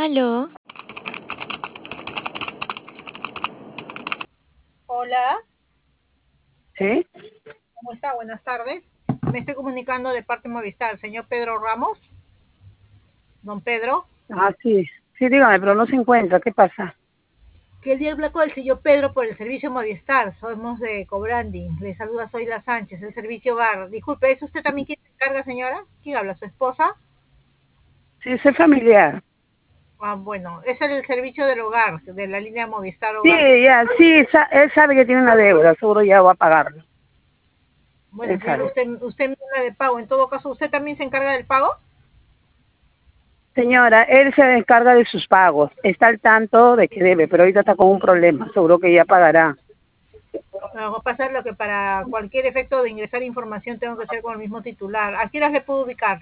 Aló, Hola, ¿Sí? ¿cómo está? Buenas tardes. Me estoy comunicando de parte de Movistar. Señor Pedro Ramos, don Pedro. Ah, sí. Sí, dígame, pero no se encuentra. ¿Qué pasa? Quería hablar con el señor Pedro por el servicio Movistar. Somos de Cobrandi. Le saluda Zoila Sánchez, el servicio hogar. Disculpe, ¿es usted también quien se encarga, señora? ¿Quién habla? ¿Su esposa? Sí, soy familiar. Ah, bueno, es el servicio del hogar, de la línea Movistar Sí, Hogar. ya, sí, él sabe que tiene una deuda, seguro ya va a pagarlo. Bueno, Él señor, sabe. usted me habla de pago. En todo caso, ¿usted también se encarga del pago? Señora, él se encarga de sus pagos, está al tanto de que debe, pero ahorita está con un problema, seguro que ya pagará. Va a pasar lo que para cualquier efecto de ingresar información tengo que ser con el mismo titular. ¿A qué horas le puedo ubicar?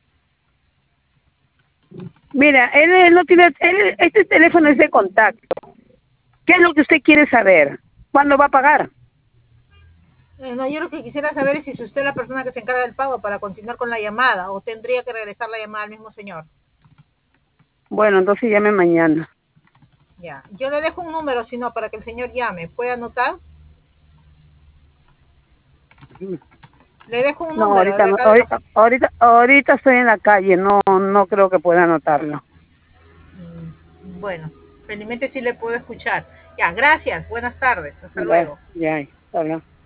Mira, él no tiene, este teléfono es de contacto. ¿Qué es lo que usted quiere saber? ¿Cuándo va a pagar? No, yo lo que quisiera saber es si es usted la persona que se encarga del pago para continuar con la llamada o tendría que regresar la llamada al mismo señor. Bueno, entonces llame mañana. Ya, yo le dejo un número, si no, para que el señor llame. ¿Puede anotar? Le dejo un No, número ahorita de no, acá de la... ahorita estoy en la calle, no creo que pueda anotarlo. Bueno, felizmente sí le puedo escuchar. Ya, gracias. Buenas tardes. Hasta Ya, luego. ya, está bien.